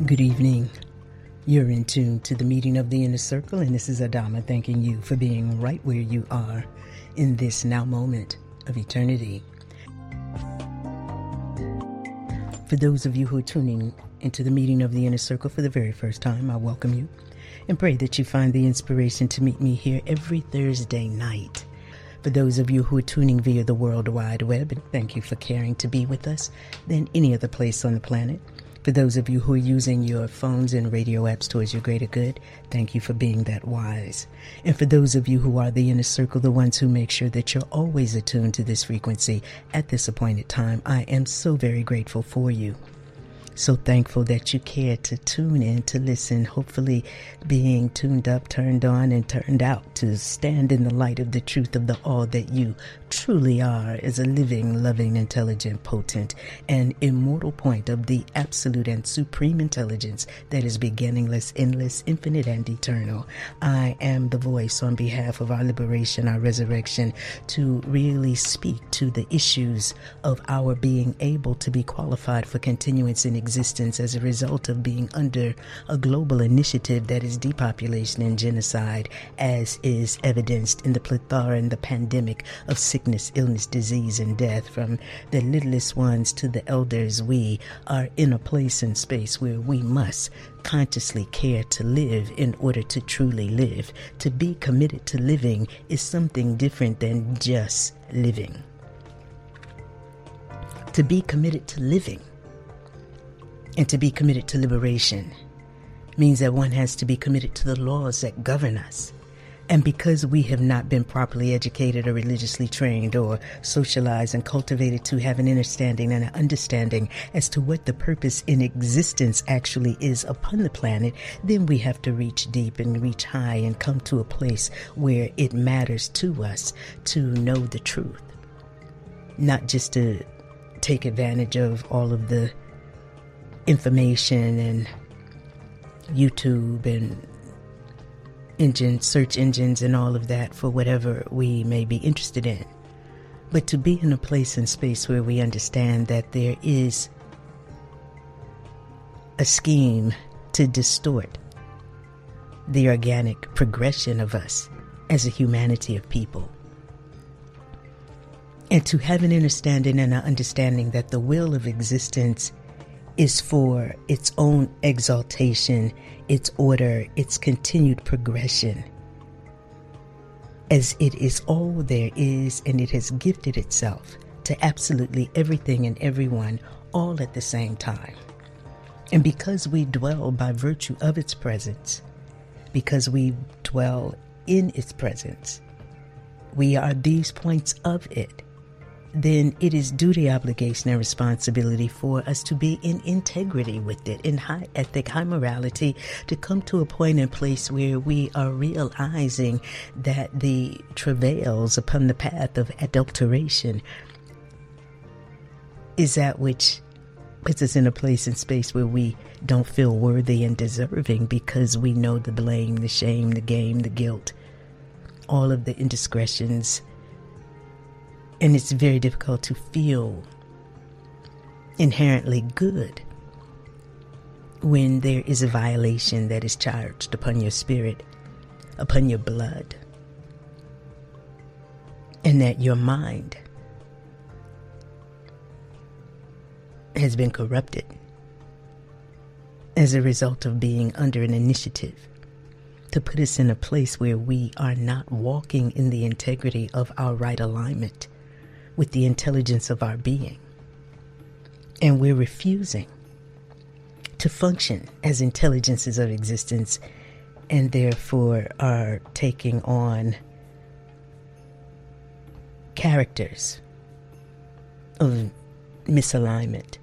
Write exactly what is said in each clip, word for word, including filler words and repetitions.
Good evening. You're in tune to the meeting of the Inner Circle, and this is Adama thanking you for being right where you are in this now moment of eternity. For those of you who are tuning into the meeting of the Inner Circle for the very first time, I welcome you and pray that you find the inspiration to meet me here every Thursday night. For those of you who are tuning via the World Wide Web, and thank you for caring to be with us than any other place on the planet. For those of you who are using your phones and radio apps towards your greater good, thank you for being that wise. And for those of you who are the Inner Circle, the ones who make sure that you're always attuned to this frequency at this appointed time, I am so very grateful for you. So thankful that you care to tune in, to listen, hopefully being tuned up, turned on, and turned out to stand in the light of the truth of the all that you truly are as a living, loving, intelligent, potent, and immortal point of the absolute and supreme intelligence that is beginningless, endless, infinite, and eternal. I am the voice on behalf of our liberation, our resurrection, to really speak to the issues of our being able to be qualified for continuance in existence as a result of being under a global initiative that is depopulation and genocide, as is evidenced in the plethora and the pandemic of sickness, illness, disease, and death. From the littlest ones to the elders, we are in a place and space where we must consciously care to live in order to truly live. To be committed to living is something different than just living. To be committed to living and to be committed to liberation means that one has to be committed to the laws that govern us. And because we have not been properly educated or religiously trained or socialized and cultivated to have an understanding and an understanding as to what the purpose in existence actually is upon the planet, then we have to reach deep and reach high and come to a place where it matters to us to know the truth. Not just to take advantage of all of the information and YouTube and engine search engines and all of that for whatever we may be interested in, but to be in a place and space where we understand that there is a scheme to distort the organic progression of us as a humanity of people. And to have an understanding and an understanding that the will of existence is for its own exaltation, its order, its continued progression, as it is all there is, and it has gifted itself to absolutely everything and everyone all at the same time. And because we dwell by virtue of its presence, because we dwell in its presence, we are these points of it, then it is duty, obligation, and responsibility for us to be in integrity with it, in high ethic, high morality, to come to a point and place where we are realizing that the travails upon the path of adulteration is that which puts us in a place and space where we don't feel worthy and deserving, because we know the blame, the shame, the game, the guilt, all of the indiscretions. And it's very difficult to feel inherently good when there is a violation that is charged upon your spirit, upon your blood, and that your mind has been corrupted as a result of being under an initiative to put us in a place where we are not walking in the integrity of our right alignment with the intelligence of our being. And we're refusing to function as intelligences of existence, and therefore are taking on characters of misalignment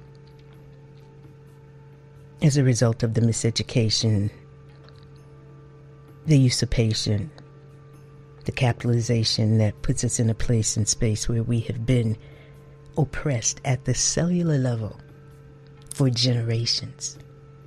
as a result of the miseducation, the usurpation, the capitalization that puts us in a place and space where we have been oppressed at the cellular level for generations.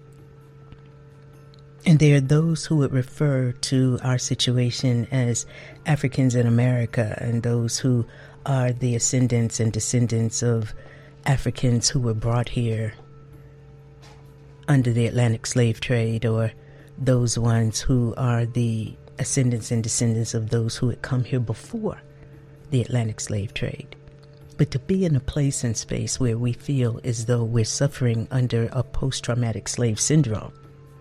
And there are those who would refer to our situation as Africans in America, and those who are the ascendants and descendants of Africans who were brought here under the Atlantic slave trade, or those ones who are the ascendants and descendants of those who had come here before the Atlantic slave trade. But to be in a place and space where we feel as though we're suffering under a post-traumatic slave syndrome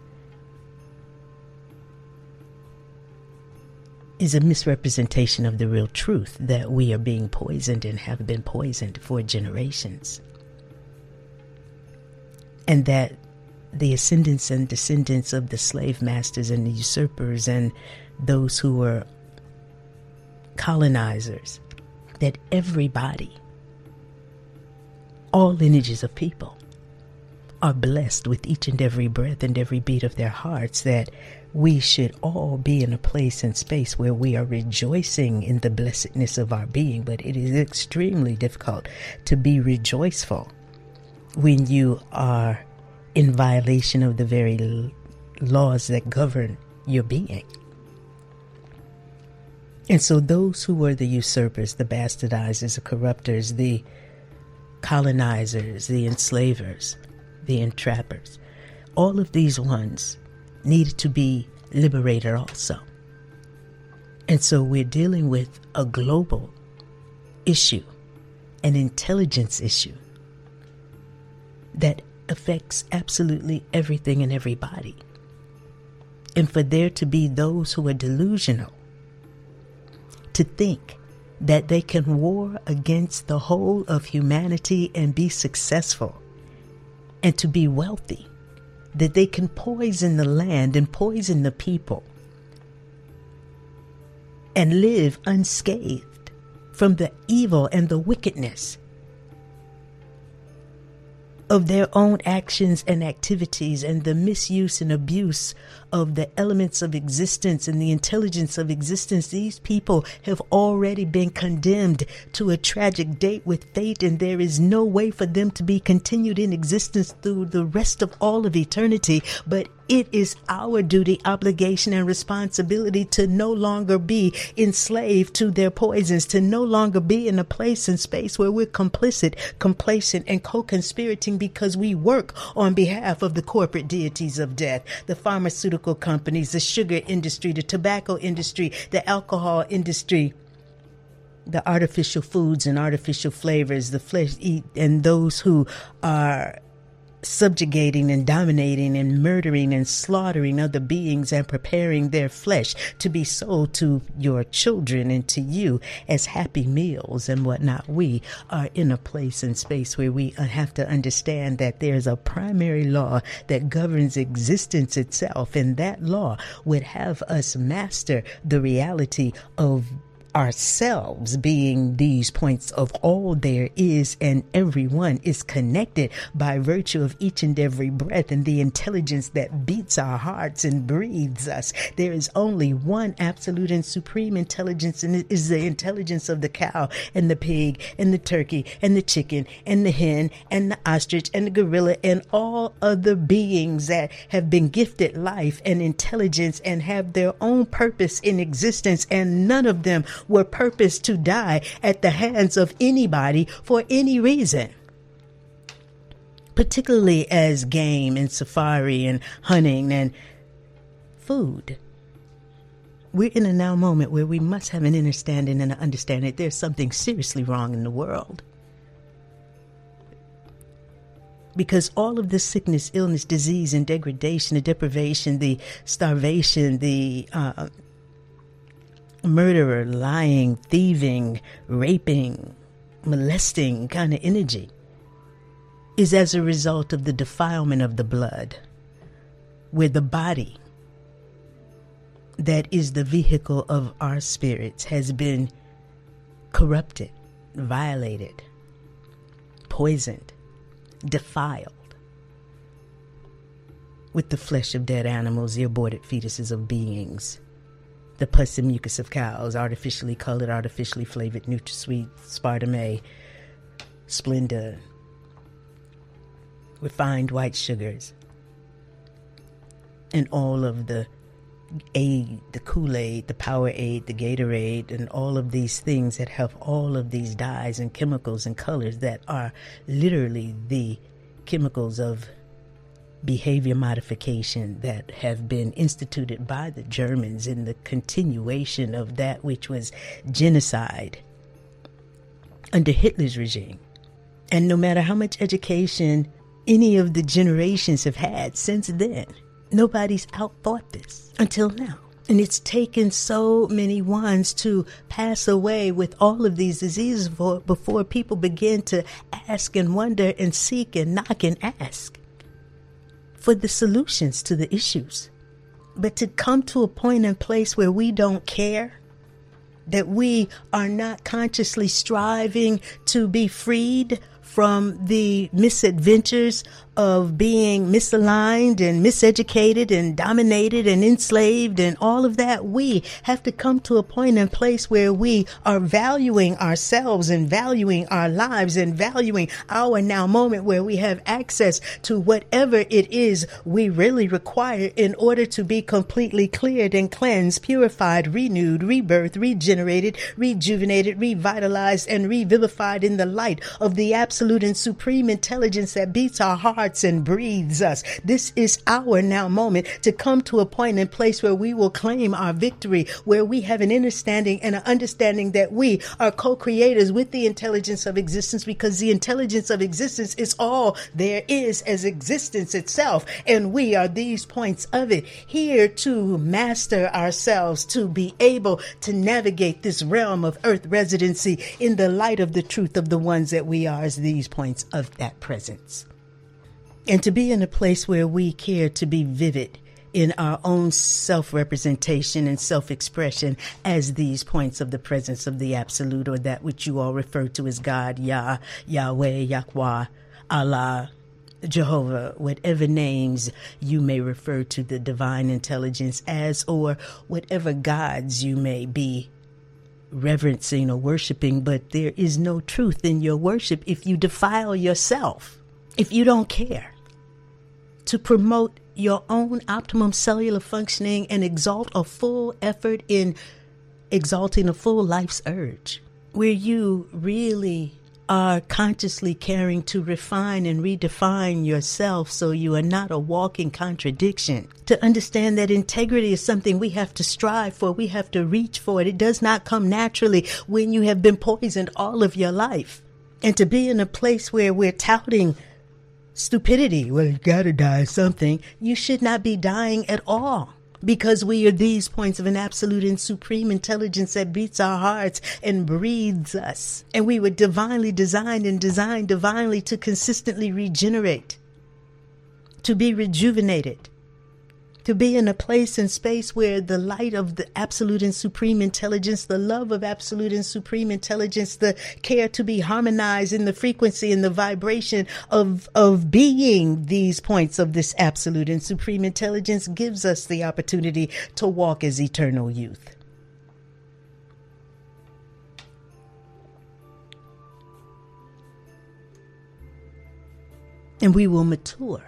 is a misrepresentation of the real truth, that we are being poisoned and have been poisoned for generations. And that the ascendants and descendants of the slave masters and the usurpers and those who were colonizers, that everybody, all lineages of people, are blessed with each and every breath and every beat of their hearts, that we should all be in a place and space where we are rejoicing in the blessedness of our being. But it is extremely difficult to be rejoiceful when you are in violation of the very laws that govern your being. And so those who were the usurpers, the bastardizers, the corruptors, the colonizers, the enslavers, the entrappers, all of these ones needed to be liberated also. And so we're dealing with a global issue, an intelligence issue that affects absolutely everything and everybody. And for there to be those who are delusional to think that they can war against the whole of humanity and be successful and to be wealthy, that they can poison the land and poison the people and live unscathed from the evil and the wickedness of their own actions and activities, and the misuse and abuse of the elements of existence and the intelligence of existence. These people have already been condemned to a tragic date with fate, and there is no way for them to be continued in existence through the rest of all of eternity. But it is our duty, obligation, and responsibility to no longer be enslaved to their poisons, to no longer be in a place and space where we're complicit, complacent, and co-conspirating because we work on behalf of the corporate deities of death, the pharmaceutical companies, the sugar industry, the tobacco industry, the alcohol industry, the artificial foods and artificial flavors, the flesh eat, and those who are subjugating and dominating and murdering and slaughtering other beings and preparing their flesh to be sold to your children and to you as happy meals and whatnot. We are in a place and space where we have to understand that there's a primary law that governs existence itself, and that law would have us master the reality of ourselves being these points of all there is, and everyone is connected by virtue of each and every breath and the intelligence that beats our hearts and breathes us. There is only one absolute and supreme intelligence, and it is the intelligence of the cow and the pig and the turkey and the chicken and the hen and the ostrich and the gorilla and all other beings that have been gifted life and intelligence and have their own purpose in existence, and none of them were purposed to die at the hands of anybody for any reason, particularly as game and safari and hunting and food. We're in a now moment where we must have an understanding and an understanding that there's something seriously wrong in the world. Because all of this sickness, illness, disease, and degradation, the deprivation, the starvation, the uh, murderer, lying, thieving, raping, molesting kind of energy is as a result of the defilement of the blood, where the body that is the vehicle of our spirits has been corrupted, violated, poisoned, defiled with the flesh of dead animals, the aborted fetuses of beings, the pus and mucus of cows, artificially colored, artificially flavored NutraSweet, Spartum A, Splenda, refined white sugars, and all of the aid, the Kool-Aid, the Powerade, the Gatorade, and all of these things that have all of these dyes and chemicals and colors that are literally the chemicals of behavior modification that have been instituted by the Germans in the continuation of that which was genocide under Hitler's regime. And no matter how much education any of the generations have had since then, nobody's outthought this until now. And it's taken so many ones to pass away with all of these diseases for, before people begin to ask and wonder and seek and knock and ask for the solutions to the issues. But to come to a point and place where we don't care, that we are not consciously striving to be freed from the misadventures of being misaligned and miseducated and dominated and enslaved and all of that. We have to come to a point and place where we are valuing ourselves and valuing our lives and valuing our now moment, where we have access to whatever it is we really require in order to be completely cleared and cleansed, purified, renewed, rebirthed, regenerated, rejuvenated, revitalized, and revivified in the light of the absolute and supreme intelligence that beats our hearts and breathes us. This is our now moment to come to a point and place where we will claim our victory, where we have an understanding and an understanding that we are co-creators with the intelligence of existence, because the intelligence of existence is all there is as existence itself, and we are these points of it, here to master ourselves, to be able to navigate this realm of earth residency in the light of the truth of the ones that we are as these points of that presence. And to be in a place where we care to be vivid in our own self-representation and self-expression as these points of the presence of the absolute, or that which you all refer to as God, Yah, Yahweh, Yahweh, Allah, Jehovah, whatever names you may refer to the divine intelligence as, or whatever gods you may be reverencing or worshiping. But there is no truth in your worship if you defile yourself, if you don't care to promote your own optimum cellular functioning and exalt a full effort in exalting a full life's urge, where you really are consciously caring to refine and redefine yourself so you are not a walking contradiction. To understand that integrity is something we have to strive for, we have to reach for it. It does not come naturally when you have been poisoned all of your life. And to be in a place where we're touting stupidity, well, you gotta die of something. You should not be dying at all, because we are these points of an absolute and supreme intelligence that beats our hearts and breathes us. And we were divinely designed and designed divinely to consistently regenerate, to be rejuvenated, to be in a place and space where the light of the absolute and supreme intelligence, the love of absolute and supreme intelligence, the care to be harmonized in the frequency and the vibration of, of being these points of this absolute and supreme intelligence gives us the opportunity to walk as eternal youth. And we will mature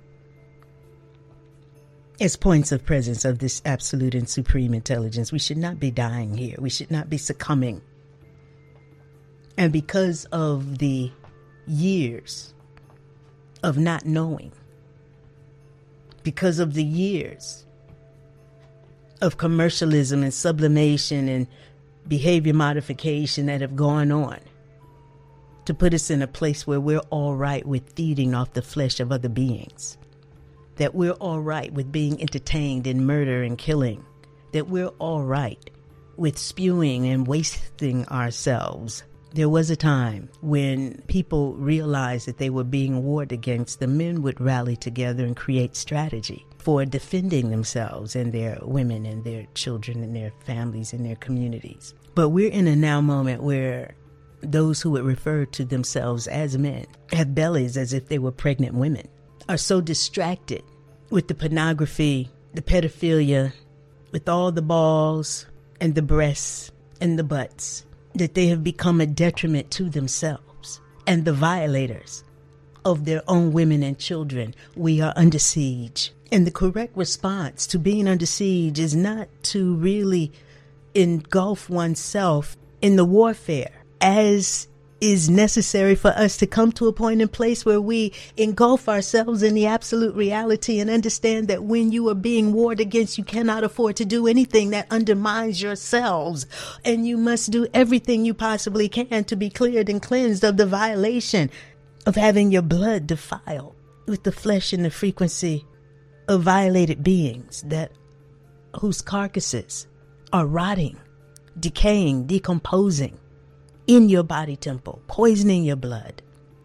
as points of presence of this absolute and supreme intelligence. We should not be dying here. We should not be succumbing. And because of the years of not knowing, because of the years of commercialism and sublimation and behavior modification that have gone on to put us in a place where we're all right with feeding off the flesh of other beings, that we're all right with being entertained in murder and killing, that we're all right with spewing and wasting ourselves. There was a time when people realized that they were being warred against. The men would rally together and create strategy for defending themselves and their women and their children and their families and their communities. But we're in a now moment where those who would refer to themselves as men have bellies as if they were pregnant women, are so distracted with the pornography, the pedophilia, with all the balls and the breasts and the butts, that they have become a detriment to themselves and the violators of their own women and children. We are under siege. And the correct response to being under siege is not to really engulf oneself in the warfare as is necessary for us to come to a point in place where we engulf ourselves in the absolute reality and understand that when you are being warred against, you cannot afford to do anything that undermines yourselves. And you must do everything you possibly can to be cleared and cleansed of the violation of having your blood defiled with the flesh and the frequency of violated beings that whose carcasses are rotting, decaying, decomposing in your body temple, poisoning your blood.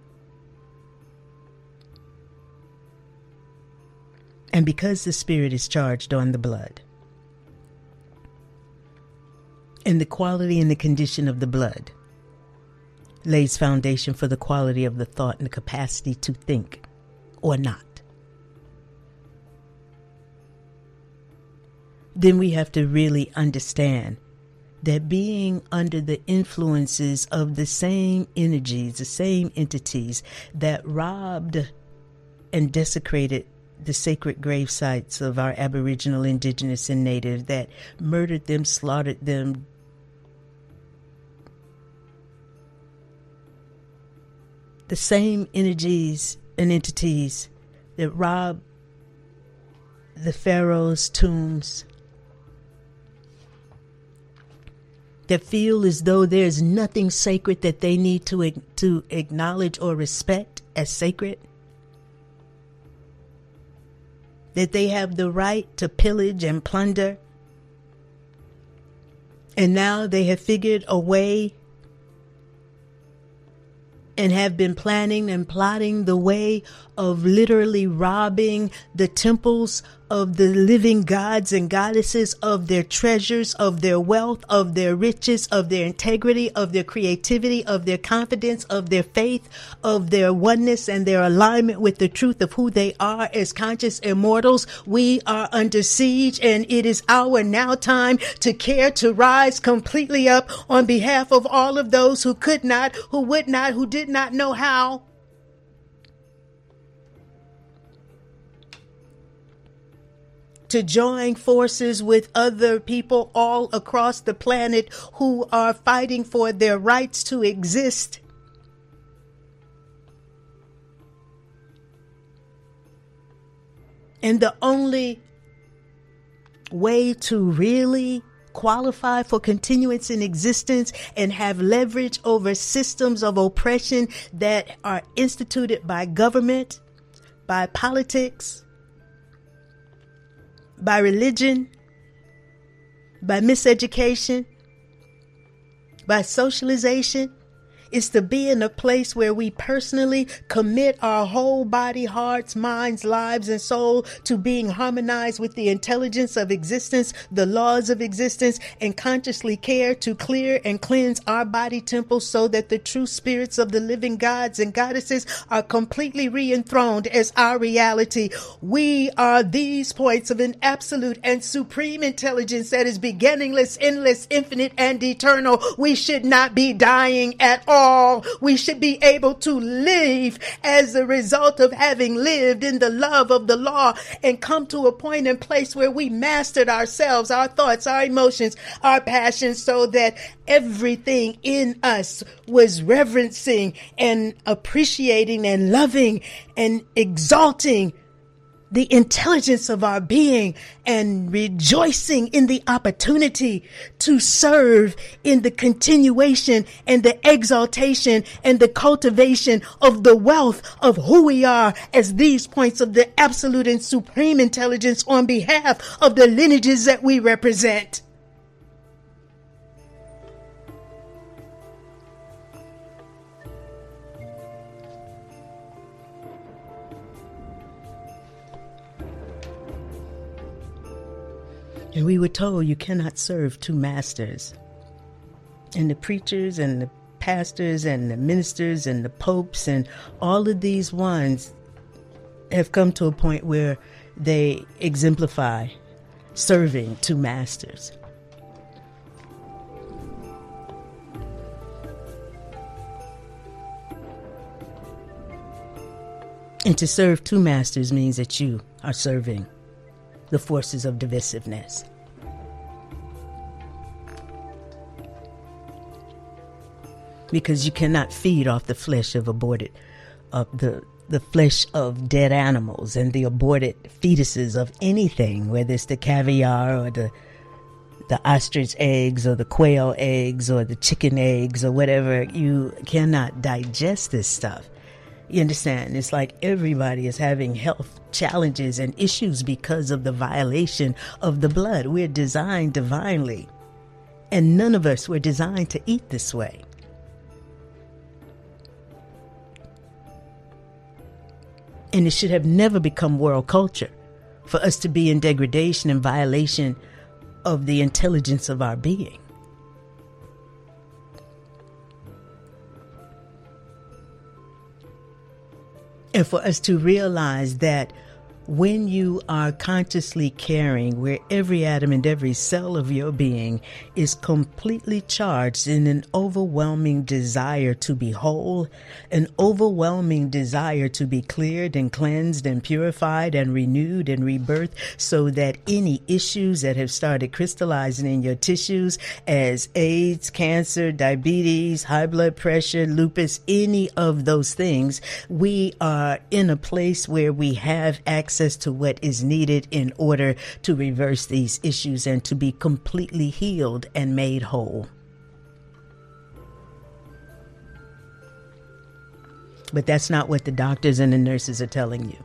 And because the spirit is charged on the blood, and the quality and the condition of the blood lays foundation for the quality of the thought and the capacity to think or not, then we have to really understand that being under the influences of the same energies, the same entities that robbed and desecrated the sacred grave sites of our Aboriginal, Indigenous, and Native, that murdered them, slaughtered them, the same energies and entities that robbed the pharaoh's tombs, that feel as though there's nothing sacred that they need to to acknowledge or respect as sacred, that they have the right to pillage and plunder, and now they have figured a way and have been planning and plotting the way of literally robbing the temples of the living gods and goddesses of their treasures, of their wealth, of their riches, of their integrity, of their creativity, of their confidence, of their faith, of their oneness and their alignment with the truth of who they are as conscious immortals. We are under siege, and it is our now time to care to rise completely up on behalf of all of those who could not, who would not, who did not know how. To join forces with other people all across the planet who are fighting for their rights to exist. And the only way to really qualify for continuance in existence and have leverage over systems of oppression that are instituted by government, by politics, by religion, by miseducation, by socialization, is to be in a place where we personally commit our whole body, hearts, minds, lives, and soul to being harmonized with the intelligence of existence, the laws of existence, and consciously care to clear and cleanse our body temples so that the true spirits of the living gods and goddesses are completely re-enthroned as our reality. We are these points of an absolute and supreme intelligence that is beginningless, endless, infinite, and eternal. We should not be dying at all. We should be able to live as a result of having lived in the love of the law and come to a point and place where we mastered ourselves, our thoughts, our emotions, our passions, so that everything in us was reverencing and appreciating and loving and exalting the intelligence of our being and rejoicing in the opportunity to serve in the continuation and the exaltation and the cultivation of the wealth of who we are as these points of the absolute and supreme intelligence on behalf of the lineages that we represent. And we were told you cannot serve two masters. And the preachers and the pastors and the ministers and the popes and all of these ones have come to a point where they exemplify serving two masters. And to serve two masters means that you are serving the forces of divisiveness. because you cannot feed off the flesh of aborted, of the the flesh of dead animals and the aborted fetuses of anything, whether it's the caviar or the the ostrich eggs or the quail eggs or the chicken eggs or whatever. You cannot digest this stuff. You understand? It's like everybody is having health challenges and issues because of the violation of the blood. We're designed divinely, and none of us were designed to eat this way. And it should have never become world culture for us to be in degradation and violation of the intelligence of our being. And for us to realize that when you are consciously caring, where every atom and every cell of your being is completely charged in an overwhelming desire to be whole, an overwhelming desire to be cleared and cleansed and purified and renewed and rebirthed, so that any issues that have started crystallizing in your tissues as AIDS, cancer, diabetes, high blood pressure, lupus, any of those things, we are in a place where we have access to what is needed in order to reverse these issues and to be completely healed and made whole. But that's not what the doctors and the nurses are telling you.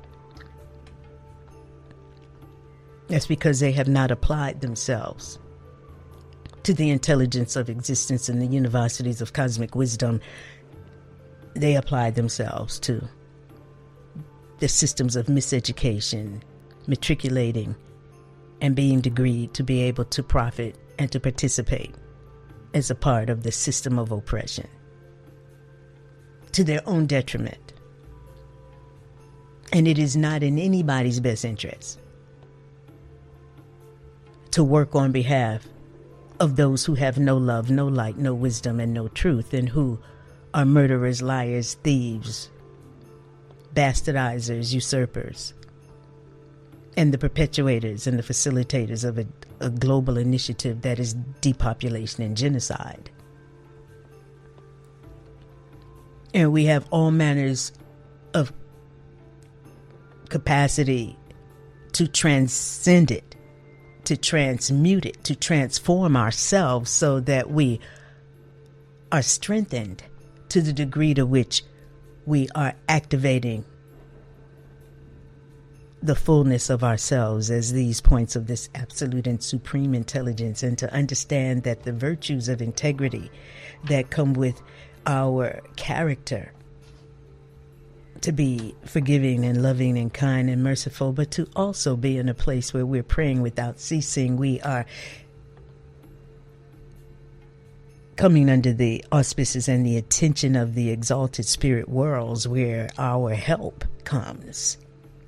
That's because they have not applied themselves to the intelligence of existence in the universities of cosmic wisdom. They applied themselves to the systems of miseducation, matriculating, and being degreed to be able to profit and to participate as a part of the system of oppression to their own detriment. And it is not in anybody's best interest to work on behalf of those who have no love, no light, no wisdom, and no truth, and who are murderers, liars, thieves, bastardizers, usurpers, and the perpetuators and the facilitators of a, a global initiative that is depopulation and genocide. And we have all manners of capacity to transcend it, to transmute it, to transform ourselves so that we are strengthened to the degree to which we are activating the fullness of ourselves as these points of this absolute and supreme intelligence, and to understand that the virtues of integrity that come with our character, to be forgiving and loving and kind and merciful, but to also be in a place where we're praying without ceasing. We are coming under the auspices and the attention of the exalted spirit worlds, where our help comes.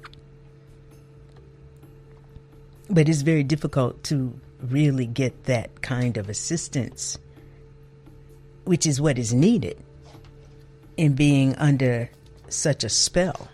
But it's very difficult to really get that kind of assistance, which is what is needed in being under such a spell.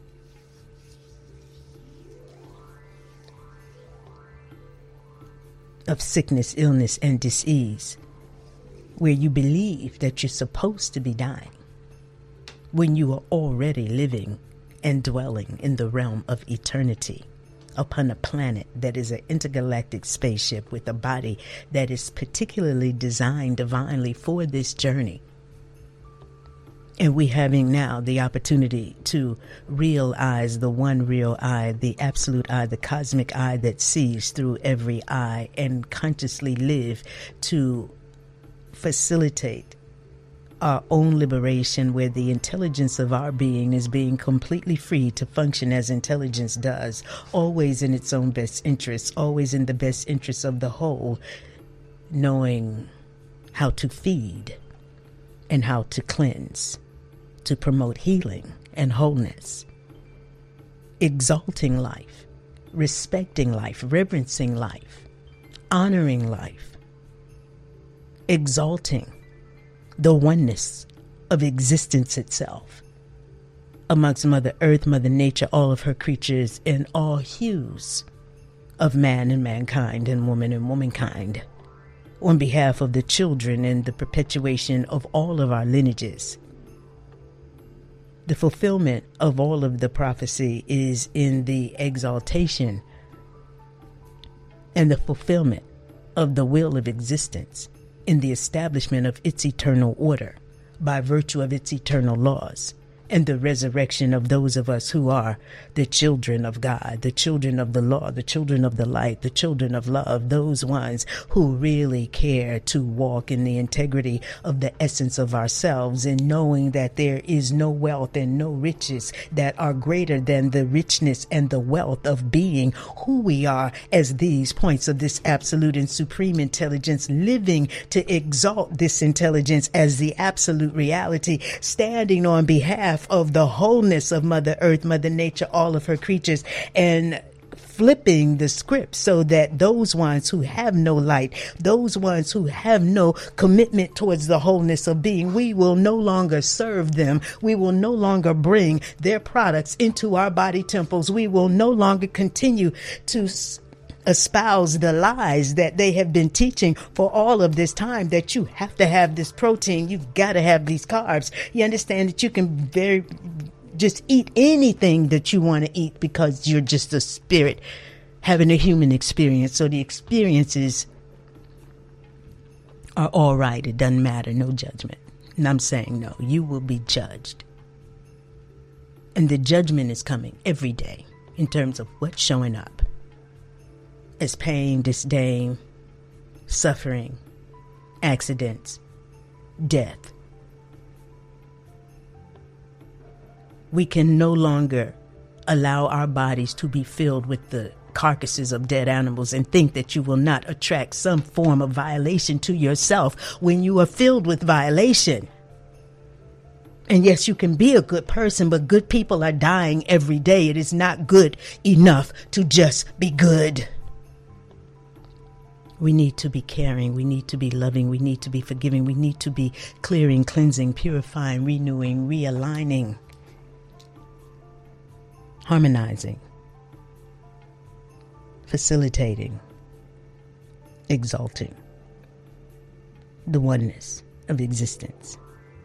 Of sickness, illness, and disease, where you believe that you're supposed to be dying when you are already living and dwelling in the realm of eternity upon a planet that is an intergalactic spaceship with a body that is particularly designed divinely for this journey. And we having now the opportunity to realize the one real eye, the absolute eye, the cosmic eye that sees through every eye, and consciously live to facilitate our own liberation, where the intelligence of our being is being completely free to function as intelligence does, always in its own best interests, always in the best interests of the whole, knowing how to feed and how to cleanse, to promote healing and wholeness, exalting life, respecting life, reverencing life, honoring life, exalting the oneness of existence itself amongst Mother Earth, Mother Nature, all of her creatures, and all hues of man and mankind and woman and womankind, on behalf of the children and the perpetuation of all of our lineages. The fulfillment of all of the prophecy is in the exaltation and the fulfillment of the will of existence in the establishment of its eternal order by virtue of its eternal laws, and the resurrection of those of us who are the children of God, the children of the law, the children of the light, the children of love, those ones who really care to walk in the integrity of the essence of ourselves, and knowing that there is no wealth and no riches that are greater than the richness and the wealth of being who we are as these points of this absolute and supreme intelligence, living to exalt this intelligence as the absolute reality, standing on behalf of the wholeness of Mother Earth, Mother Nature, all of her creatures, and flipping the script so that those ones who have no light, those ones who have no commitment towards the wholeness of being, we will no longer serve them. We will no longer bring their products into our body temples. We will no longer continue to espouse the lies that they have been teaching for all of this time, that you have to have this protein, you've got to have these carbs. You understand that you can very just eat anything that you want to eat because you're just a spirit having a human experience. So the experiences are all right. It doesn't matter. No judgment. And I'm saying no, you will be judged. And the judgment is coming every day in terms of what's showing up as pain, disdain, suffering, accidents, death. We can no longer allow our bodies to be filled with the carcasses of dead animals and think that you will not attract some form of violation to yourself when you are filled with violation. And yes, you can be a good person, but good people are dying every day. It is not good enough to just be good. We need to be caring. We need to be loving. We need to be forgiving. We need to be clearing, cleansing, purifying, renewing, realigning, harmonizing, facilitating, exalting the oneness of existence,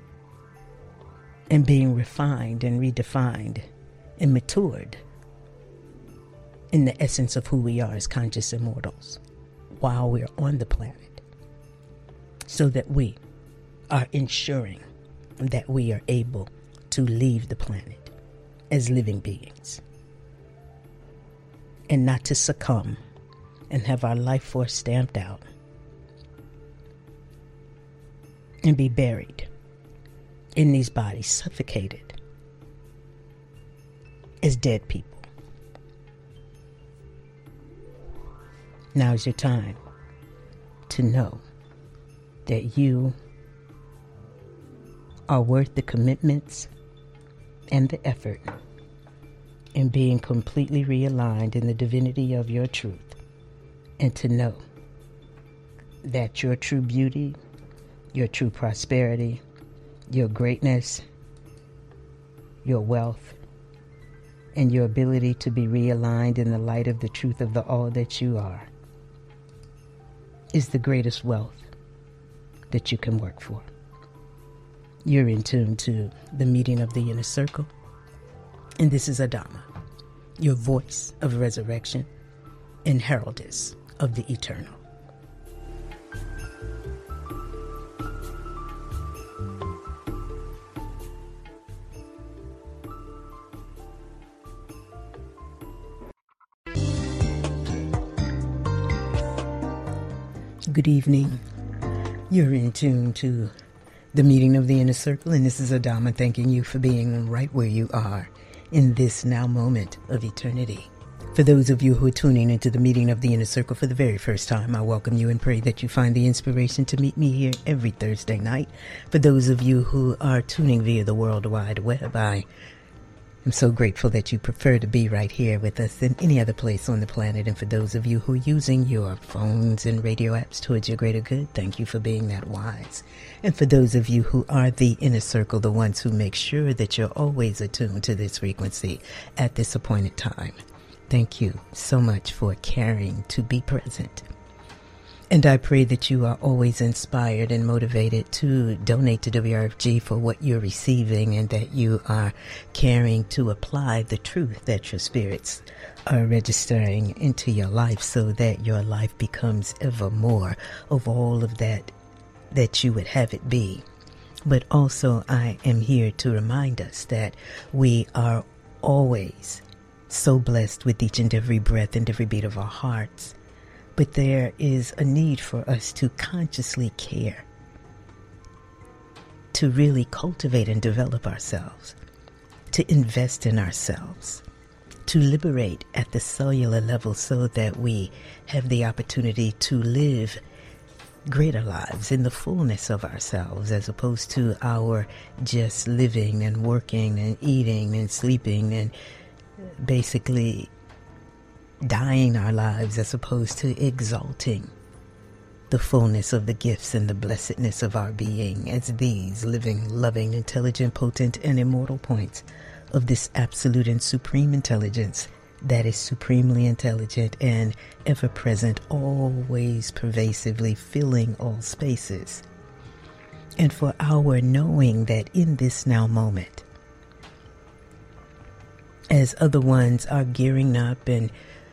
and being refined and redefined and matured in the essence of who we are as conscious immortals while we're on the planet, so that we are ensuring that we are able to leave the planet as living beings and not to succumb and have our life force stamped out and be buried in these bodies, suffocated as dead people. Now is your time to know that you are worth the commitments and the effort in being completely realigned in the divinity of your truth, and to know that your true beauty, your true prosperity, your greatness, your wealth, and your ability to be realigned in the light of the truth of the all that you are is the greatest wealth that you can work for. You're in tune to the meeting of the inner circle, and this is Adama, your voice of resurrection and heraldess of the eternal. Good evening. You're in tune to the meeting of the inner circle, and this is Adama thanking you for being right where you are in this now moment of eternity. For those of you who are tuning into the meeting of the inner circle for the very first time, I welcome you and pray that you find the inspiration to meet me here every Thursday night. For those of you who are tuning via the World Wide Web, I I'm so grateful that you prefer to be right here with us than any other place on the planet. And for those of you who are using your phones and radio apps towards your greater good, thank you for being that wise. And for those of you who are the inner circle, the ones who make sure that you're always attuned to this frequency at this appointed time, thank you so much for caring to be present And I pray that you are always inspired and motivated to donate to W R F G for what you're receiving, and that you are caring to apply the truth that your spirits are registering into your life, so that your life becomes ever more of all of that that you would have it be. But also, I am here to remind us that we are always so blessed with each and every breath and every beat of our hearts. But there is a need for us to consciously care, to really cultivate and develop ourselves, to invest in ourselves, to liberate at the cellular level, so that we have the opportunity to live greater lives in the fullness of ourselves, as opposed to our just living and working and eating and sleeping and basically dying our lives, as opposed to exalting the fullness of the gifts and the blessedness of our being as these living, loving, intelligent, potent, and immortal points of this absolute and supreme intelligence that is supremely intelligent and ever present, always pervasively filling all spaces. And for our knowing that in this now moment, as other ones are gearing up and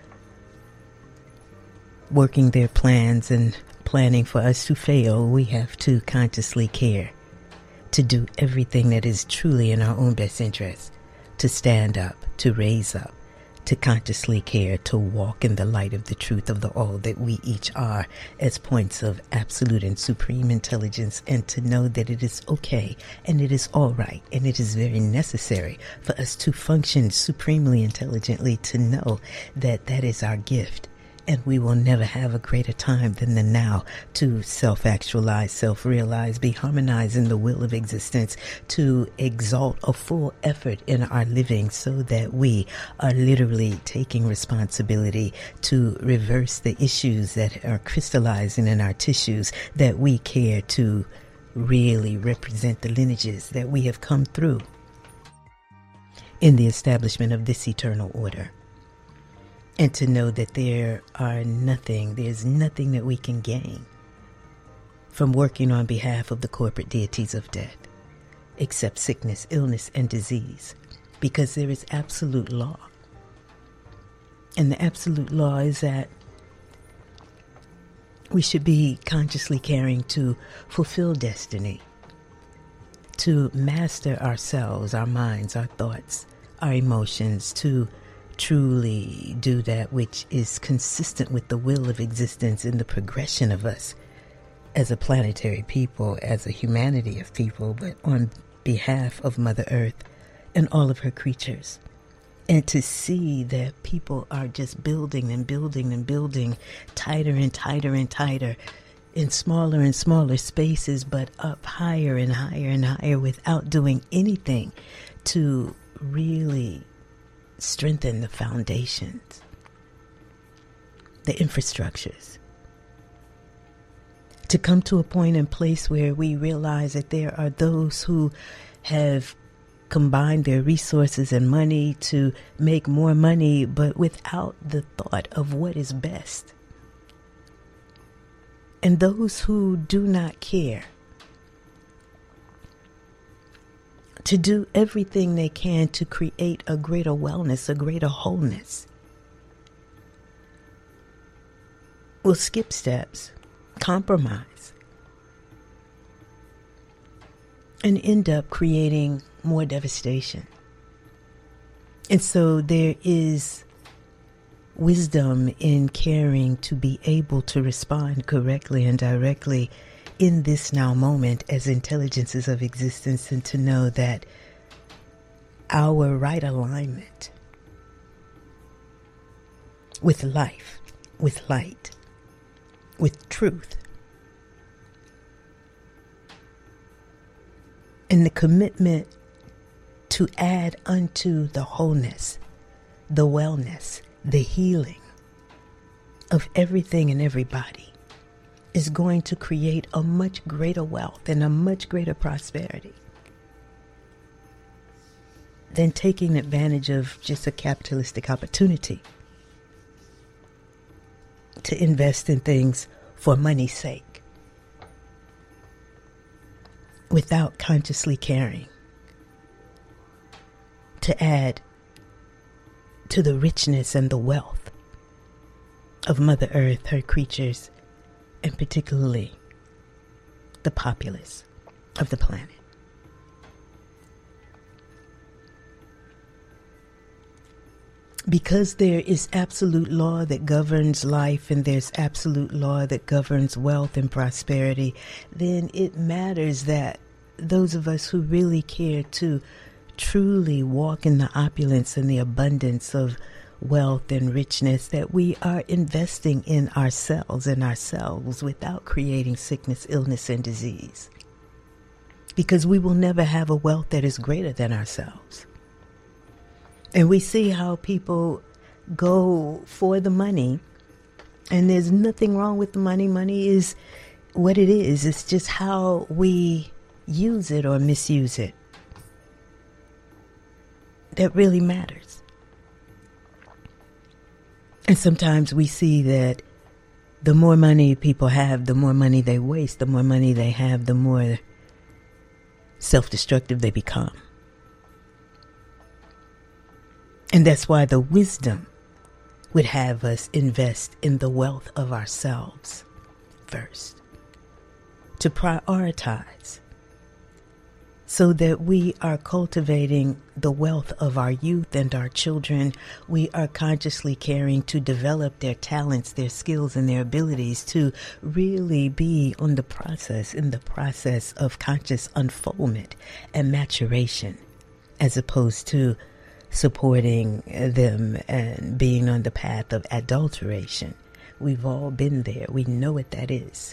working their plans and planning for us to fail, we have to consciously care to do everything that is truly in our own best interest, to stand up, to raise up, to consciously care, to walk in the light of the truth of the all that we each are as points of absolute and supreme intelligence, and to know that it is okay and it is all right and it is very necessary for us to function supremely intelligently, to know that that is our gift. And we will never have a greater time than the now to self-actualize, self-realize, be harmonized in the will of existence, to exalt a full effort in our living, so that we are literally taking responsibility to reverse the issues that are crystallizing in our tissues, that we care to really represent the lineages that we have come through in the establishment of this eternal order. And to know that there are nothing, there's nothing that we can gain from working on behalf of the corporate deities of death, except sickness, illness, and disease, because there is absolute law. And the absolute law is that we should be consciously caring to fulfill destiny, to master ourselves, our minds, our thoughts, our emotions, to truly do that which is consistent with the will of existence in the progression of us as a planetary people, as a humanity of people, but on behalf of Mother Earth and all of her creatures. And to see that people are just building and building and building tighter and tighter and tighter in smaller and smaller spaces, but up higher and higher and higher, without doing anything to really strengthen the foundations, the infrastructures, to come to a point and place where we realize that there are those who have combined their resources and money to make more money, but without the thought of what is best. And those who do not care to do everything they can to create a greater wellness, a greater wholeness, will skip steps, compromise, and end up creating more devastation. And so there is wisdom in caring to be able to respond correctly and directly in this now moment as intelligences of existence, and to know that our right alignment with life, with light, with truth, and the commitment to add unto the wholeness, the wellness, the healing of everything and everybody is going to create a much greater wealth and a much greater prosperity than taking advantage of just a capitalistic opportunity to invest in things for money's sake, without consciously caring to add to the richness and the wealth of Mother Earth, her creatures, and particularly the populace of the planet. Because there is absolute law that governs life and there's absolute law that governs wealth and prosperity, then it matters that those of us who really care to truly walk in the opulence and the abundance of wealth and richness, that we are investing in ourselves and ourselves without creating sickness, illness, and disease. Because we will never have a wealth that is greater than ourselves. And we see how people go for the money, and there's nothing wrong with the money. Money is what it is. It's just how we use it or misuse it that really matters. And sometimes we see that the more money people have, the more money they waste. The more money they have, the more self-destructive they become. And that's why the wisdom would have us invest in the wealth of ourselves first, to prioritize, so that we are cultivating the wealth of our youth and our children. We are consciously caring to develop their talents, their skills, and their abilities to really be on the process, in the process of conscious unfoldment and maturation, as opposed to supporting them and being on the path of adulteration. We've all been there. We know what that is.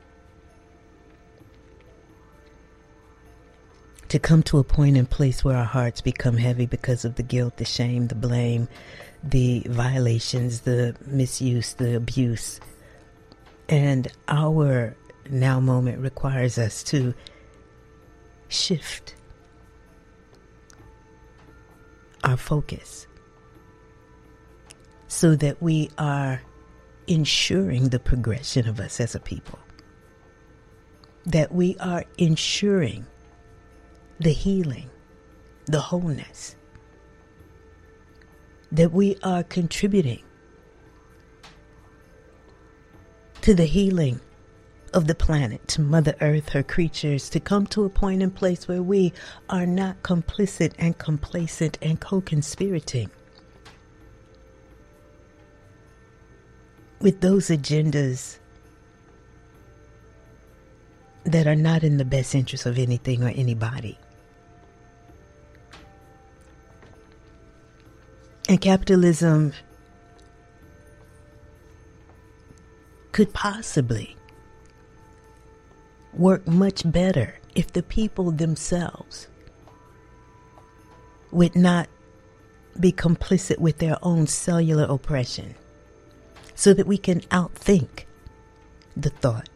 To come to a point and place where our hearts become heavy because of the guilt, the shame, the blame, the violations, the misuse, the abuse. And our now moment requires us to shift our focus so that we are ensuring the progression of us as a people, that we are ensuring the healing, the wholeness, that we are contributing to the healing of the planet, to Mother Earth, her creatures, to come to a point and place where we are not complicit and complacent and co-conspirating with those agendas that are not in the best interest of anything or anybody. And capitalism could possibly work much better if the people themselves would not be complicit with their own cellular oppression, so that we can outthink the thought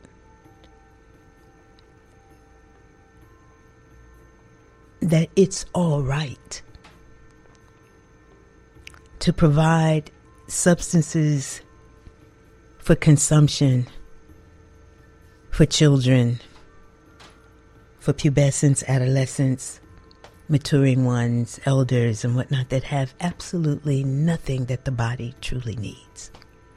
that it's all right to provide substances for consumption for children, for pubescents, adolescents, maturing ones, elders, and whatnot, that have absolutely nothing that the body truly needs.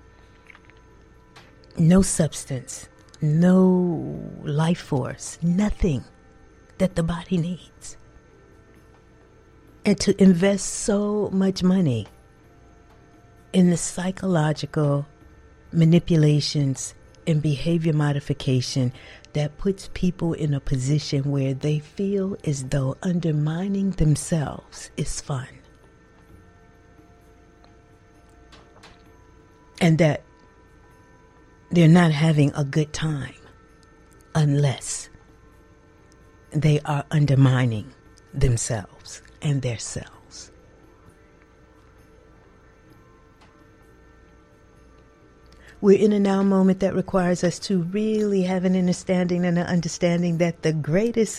No substance, no life force, nothing that the body needs. And to invest so much money in the psychological manipulations and behavior modification that puts people in a position where they feel as though undermining themselves is fun. And that they're not having a good time unless they are undermining themselves and their selves. We're in a now moment that requires us to really have an understanding and an understanding that the greatest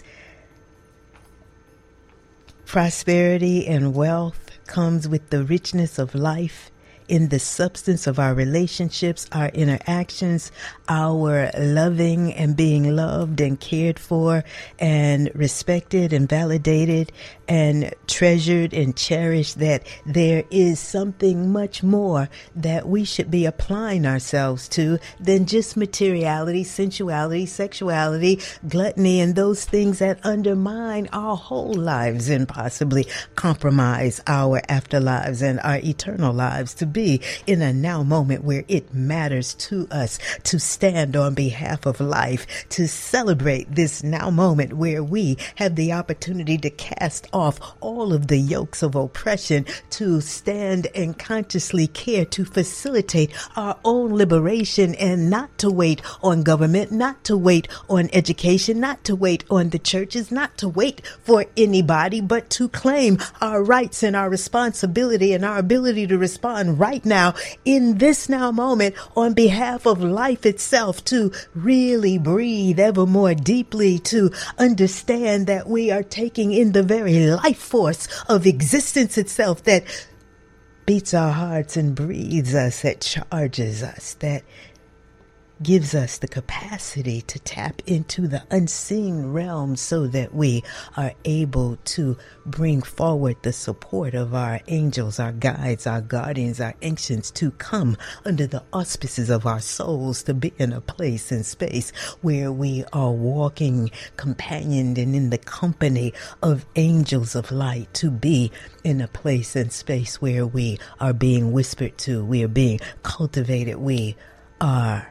prosperity and wealth comes with the richness of life in the substance of our relationships, our interactions, our loving and being loved and cared for and respected and validated and treasured and cherished, that there is something much more that we should be applying ourselves to than just materiality, sensuality, sexuality, gluttony, and those things that undermine our whole lives and possibly compromise our afterlives and our eternal lives, to be in a now moment where it matters to us to stand on behalf of life, to celebrate this now moment where we have the opportunity to cast off all of the yokes of oppression, to stand and consciously care to facilitate our own liberation, and not to wait on government, not to wait on education, not to wait on the churches, not to wait for anybody, but to claim our rights and our responsibility and our ability to respond right now in this now moment on behalf of life itself, to really breathe ever more deeply, to understand that we are taking in the very life force of existence itself that beats our hearts and breathes us, that charges us, that gives us the capacity to tap into the unseen realm so that we are able to bring forward the support of our angels, our guides, our guardians, our ancients, to come under the auspices of our souls, to be in a place and space where we are walking companioned and in the company of angels of light, to be in a place and space where we are being whispered to, we are being cultivated, we are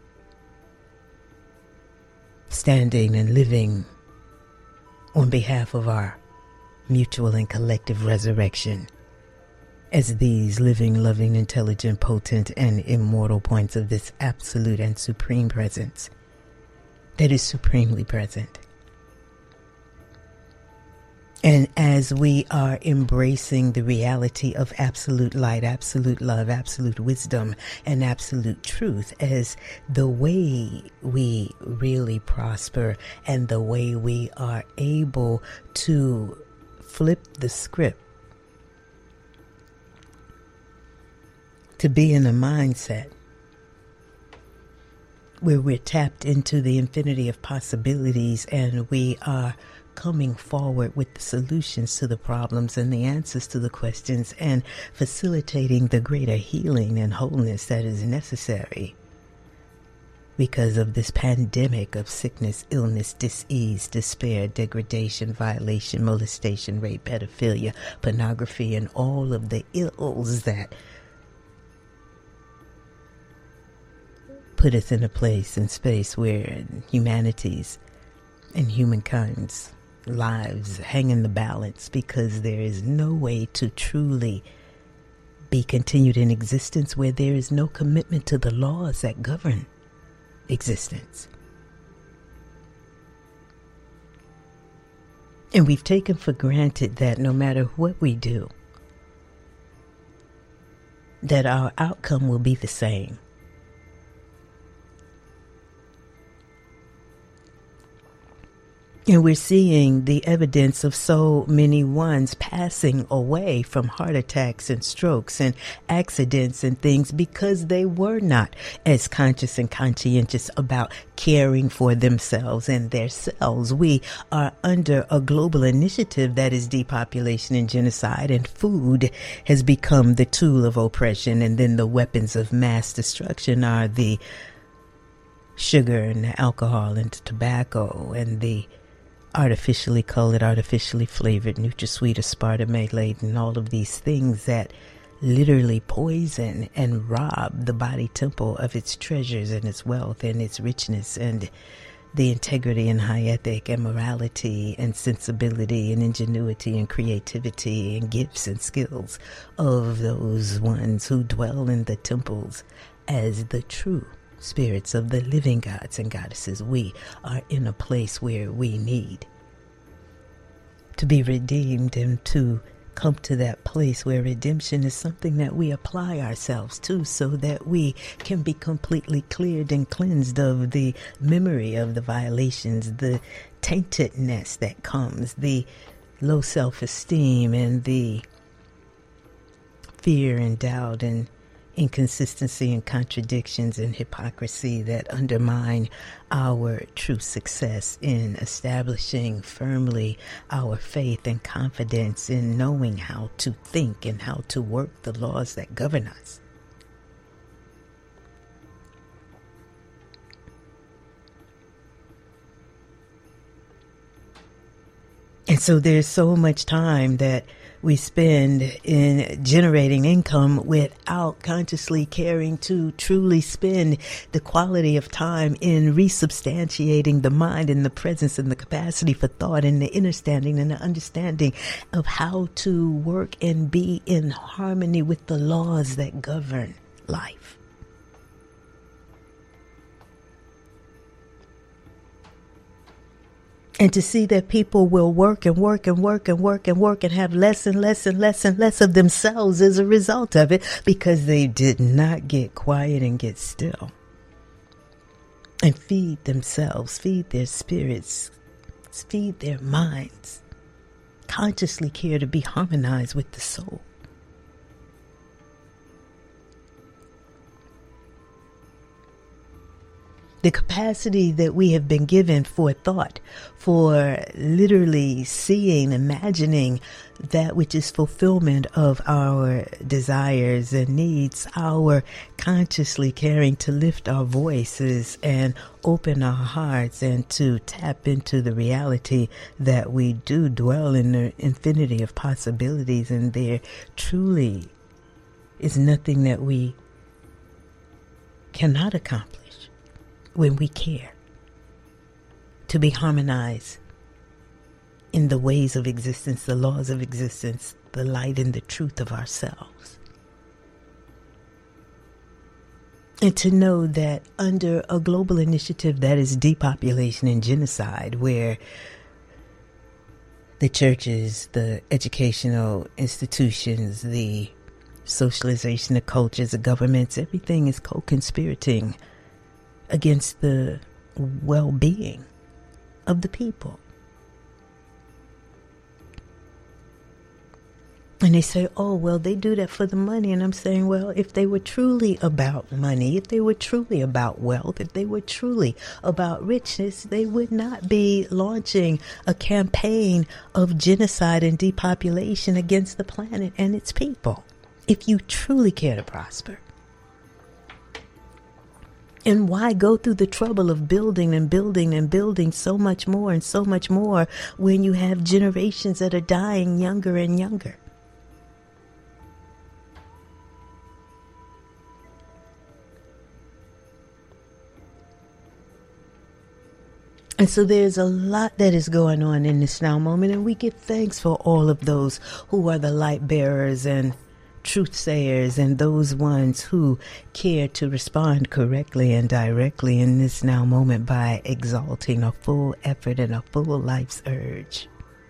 standing and living on behalf of our mutual and collective resurrection as these living, loving, intelligent, potent, and immortal points of this absolute and supreme presence that is supremely present. And as we are embracing the reality of absolute light, absolute love, absolute wisdom, and absolute truth as the way we really prosper and the way we are able to flip the script, to be in a mindset where we're tapped into the infinity of possibilities and we are coming forward with the solutions to the problems and the answers to the questions and facilitating the greater healing and wholeness that is necessary because of this pandemic of sickness, illness, dis-ease, despair, degradation, violation, molestation, rape, pedophilia, pornography, and all of the ills that put us in a place and space where humanity's and humankind's lives hang in the balance, because there is no way to truly be continued in existence where there is no commitment to the laws that govern existence. And we've taken for granted that no matter what we do, that our outcome will be the same. And we're seeing the evidence of so many ones passing away from heart attacks and strokes and accidents and things because they were not as conscious and conscientious about caring for themselves and their selves. We are under a global initiative that is depopulation and genocide, and food has become the tool of oppression, and then the weapons of mass destruction are the sugar and the alcohol and the tobacco and the artificially colored, artificially flavored, NutraSweet, aspartame laden, all of these things that literally poison and rob the body temple of its treasures and its wealth and its richness and the integrity and high ethic and morality and sensibility and ingenuity and creativity and gifts and skills of those ones who dwell in the temples as the true spirits of the living gods and goddesses. We are in a place where we need to be redeemed and to come to that place where redemption is something that we apply ourselves to so that we can be completely cleared and cleansed of the memory of the violations, the taintedness that comes, the low self-esteem and the fear and doubt and inconsistency and contradictions and hypocrisy that undermine our true success in establishing firmly our faith and confidence in knowing how to think and how to work the laws that govern us. And so there's so much time that we spend in generating income without consciously caring to truly spend the quality of time in resubstantiating the mind and the presence and the capacity for thought and the understanding and the understanding of how to work and be in harmony with the laws that govern life. And to see that people will work and work and work and work and work and have less and less and less and less of themselves as a result of it because they did not get quiet and get still and feed themselves, feed their spirits, feed their minds, consciously care to be harmonized with the soul. The capacity that we have been given for thought, for literally seeing, imagining that which is fulfillment of our desires and needs, our consciously caring to lift our voices and open our hearts and to tap into the reality that we do dwell in the infinity of possibilities, and there truly is nothing that we cannot accomplish when we care to be harmonized in the ways of existence, the laws of existence, the light and the truth of ourselves. And to know that under a global initiative that is depopulation and genocide, where the churches, the educational institutions, the socialization of cultures, the governments, everything is co-conspirating against the well-being of the people. And they say, oh, well, they do that for the money. And I'm saying, well, if they were truly about money, if they were truly about wealth, if they were truly about richness, they would not be launching a campaign of genocide and depopulation against the planet and its people. If you truly care to prosper. And why go through the trouble of building and building and building so much more and so much more when you have generations that are dying younger and younger? And so there's a lot that is going on in this now moment, and we give thanks for all of those who are the light bearers and truth sayers and those ones who care to respond correctly and directly in this now moment by exalting a full effort and a full life's urge.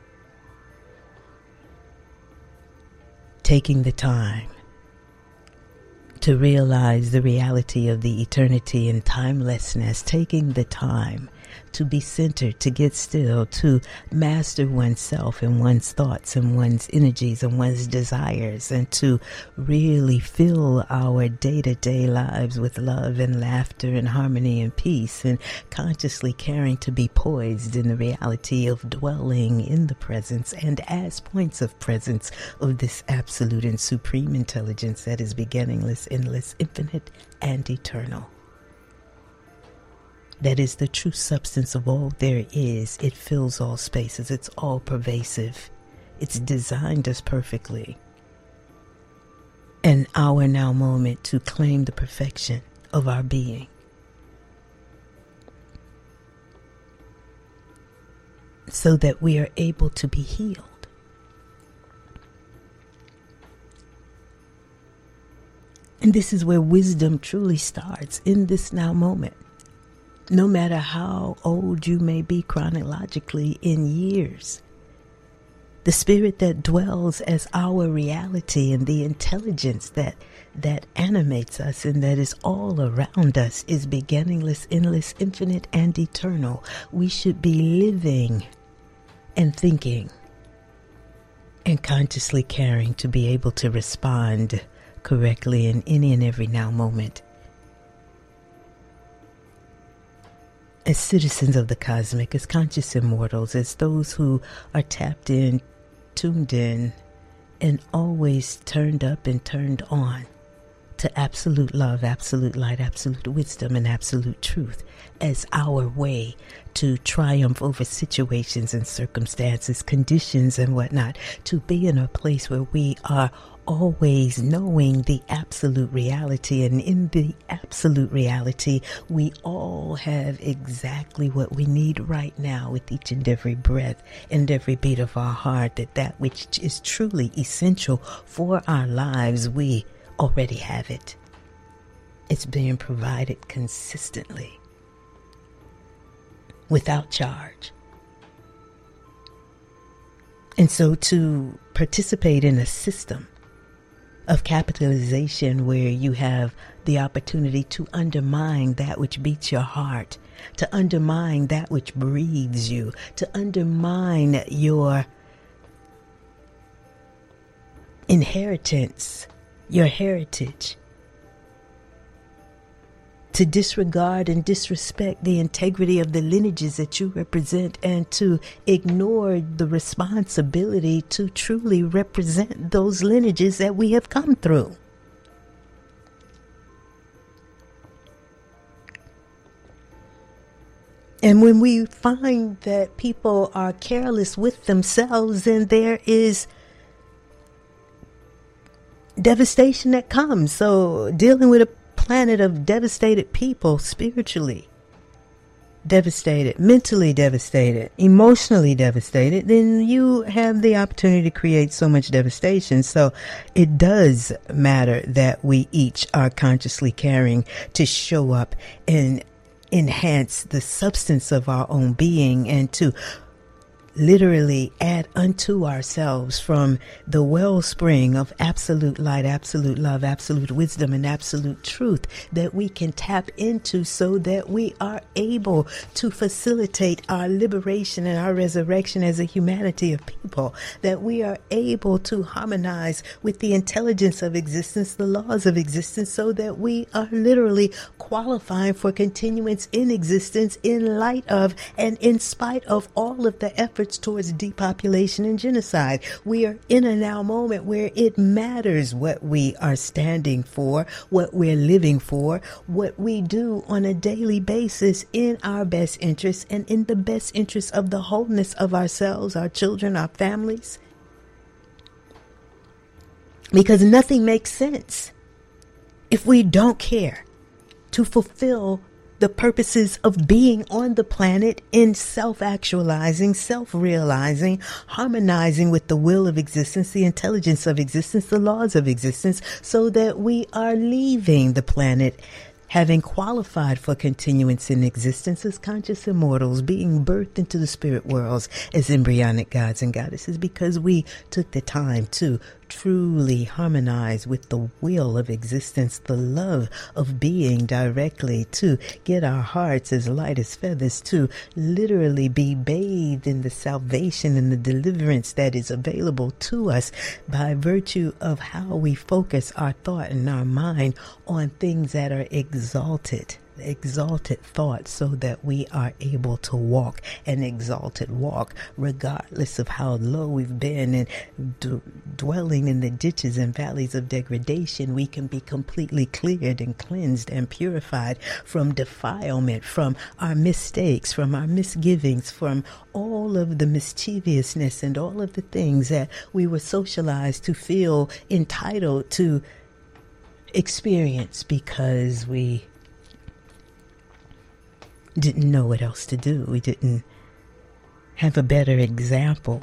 Taking the time to realize the reality of the eternity and timelessness, taking the time to be centered, to get still, to master oneself and one's thoughts and one's energies and one's desires, and to really fill our day-to-day lives with love and laughter and harmony and peace, and consciously caring to be poised in the reality of dwelling in the presence and as points of presence of this absolute and supreme intelligence that is beginningless, endless, infinite, and eternal. That is the true substance of all there is. It fills all spaces. It's all pervasive. It's designed us perfectly. An our now moment to claim the perfection of our being. So that we are able to be healed. And this is where wisdom truly starts, in this now moment. No matter how old you may be chronologically in years, the spirit that dwells as our reality and the intelligence that that animates us and that is all around us is beginningless, endless, infinite, and eternal. We should be living and thinking and consciously caring to be able to respond correctly in any and every now moment. As citizens of the cosmic, as conscious immortals, as those who are tapped in, tuned in, and always turned up and turned on to absolute love, absolute light, absolute wisdom, and absolute truth as our way to triumph over situations and circumstances, conditions, and whatnot, to be in a place where we are always knowing the absolute reality. And in the absolute reality, we all have exactly what we need right now with each and every breath and every beat of our heart, that that which is truly essential for our lives, we already have it. It's being provided consistently, without charge. And so to participate in a system of capitalization where you have the opportunity to undermine that which beats your heart, to undermine that which breathes you, to undermine your inheritance, your heritage, to disregard and disrespect the integrity of the lineages that you represent, and to ignore the responsibility to truly represent those lineages that we have come through. And when we find that people are careless with themselves, then there is devastation that comes. So dealing with a planet of devastated people, spiritually devastated, mentally devastated, emotionally devastated, then you have the opportunity to create so much devastation. So it does matter that we each are consciously caring to show up and enhance the substance of our own being, and to literally add unto ourselves from the wellspring of absolute light, absolute love, absolute wisdom, and absolute truth that we can tap into, so that we are able to facilitate our liberation and our resurrection as a humanity of people, that we are able to harmonize with the intelligence of existence, the laws of existence, so that we are literally qualifying for continuance in existence in light of and in spite of all of the efforts towards depopulation and genocide. We are in a now moment where it matters what we are standing for, what we're living for, what we do on a daily basis in our best interests and in the best interests of the wholeness of ourselves, our children, our families. Because nothing makes sense if we don't care to fulfill the purposes of being on the planet in self-actualizing, self-realizing, harmonizing with the will of existence, the intelligence of existence, the laws of existence, so that we are leaving the planet having qualified for continuance in existence as conscious immortals, being birthed into the spirit worlds as embryonic gods and goddesses, because we took the time to truly harmonize with the will of existence, the love of being directly, to get our hearts as light as feathers, to literally be bathed in the salvation and the deliverance that is available to us by virtue of how we focus our thought and our mind on things that are exalted. Exalted thought, so that we are able to walk an exalted walk regardless of how low we've been, and d- dwelling in the ditches and valleys of degradation. We can be completely cleared and cleansed and purified from defilement, from our mistakes, from our misgivings, from all of the mischievousness and all of the things that we were socialized to feel entitled to experience, because we didn't know what else to do. We didn't have a better example.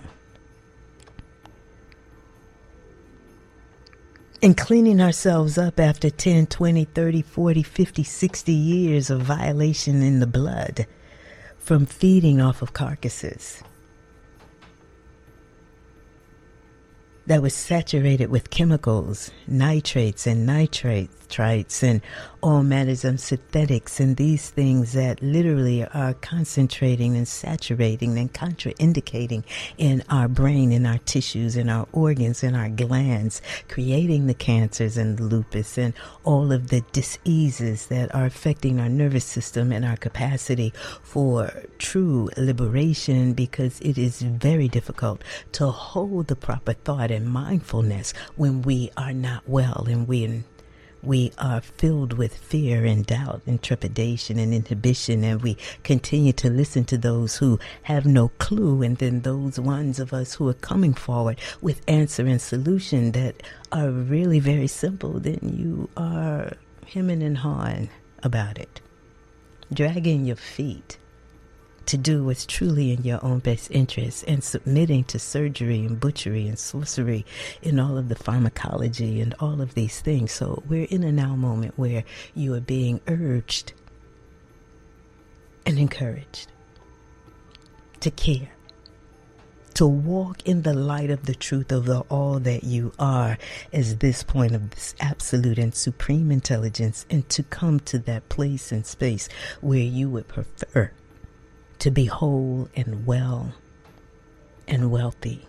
And cleaning ourselves up after ten, twenty, thirty, forty, fifty, sixty years of violation in the blood from feeding off of carcasses that was saturated with chemicals, nitrates and nitrates, trites, and all manners of synthetics, and these things that literally are concentrating and saturating and contraindicating in our brain, in our tissues, in our organs, in our glands, creating the cancers and the lupus and all of the diseases that are affecting our nervous system and our capacity for true liberation, because it is very difficult to hold the proper thought and mindfulness when we are not well and we we are filled with fear and doubt and trepidation and inhibition, and we continue to listen to those who have no clue, and then those ones of us who are coming forward with answer and solution that are really very simple. Then you are hemming and hawing about it, dragging your feet to do what's truly in your own best interest, and submitting to surgery and butchery and sorcery in all of the pharmacology and all of these things. So we're in a now moment where you are being urged and encouraged to care, to walk in the light of the truth of the all that you are as this point of this absolute and supreme intelligence, and to come to that place and space where you would prefer to be whole and well and wealthy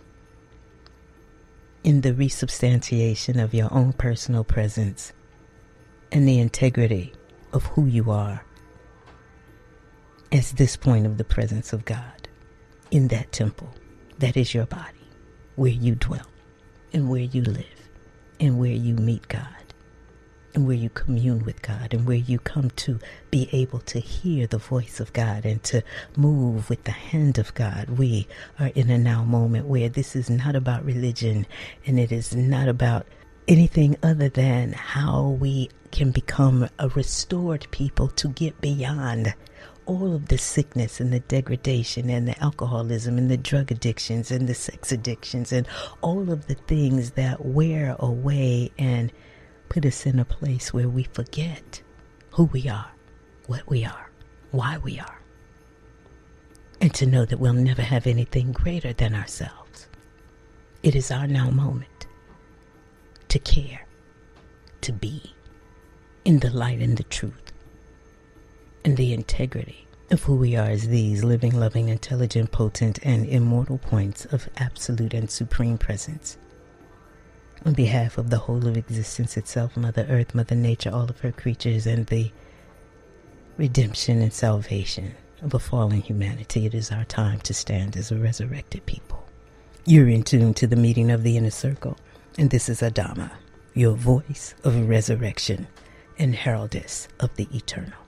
in the resubstantiation of your own personal presence and the integrity of who you are as this point of the presence of God in that temple that is your body, where you dwell and where you live and where you meet God and where you commune with God and where you come to be able to hear the voice of God and to move with the hand of God. We are in a now moment where this is not about religion, and it is not about anything other than how we can become a restored people to get beyond all of the sickness and the degradation and the alcoholism and the drug addictions and the sex addictions and all of the things that wear away and put us in a place where we forget who we are, what we are, why we are, and to know that we'll never have anything greater than ourselves. It is our now moment to care, to be in the light and the truth and the integrity of who we are as these living, loving, intelligent, potent, and immortal points of absolute and supreme presence. On behalf of the whole of existence itself, Mother Earth, Mother Nature, all of her creatures, and the redemption and salvation of a fallen humanity, it is our time to stand as a resurrected people. You're in tune to the meeting of the Inner Circle, and this is Adama, your voice of resurrection and heraldess of the eternal.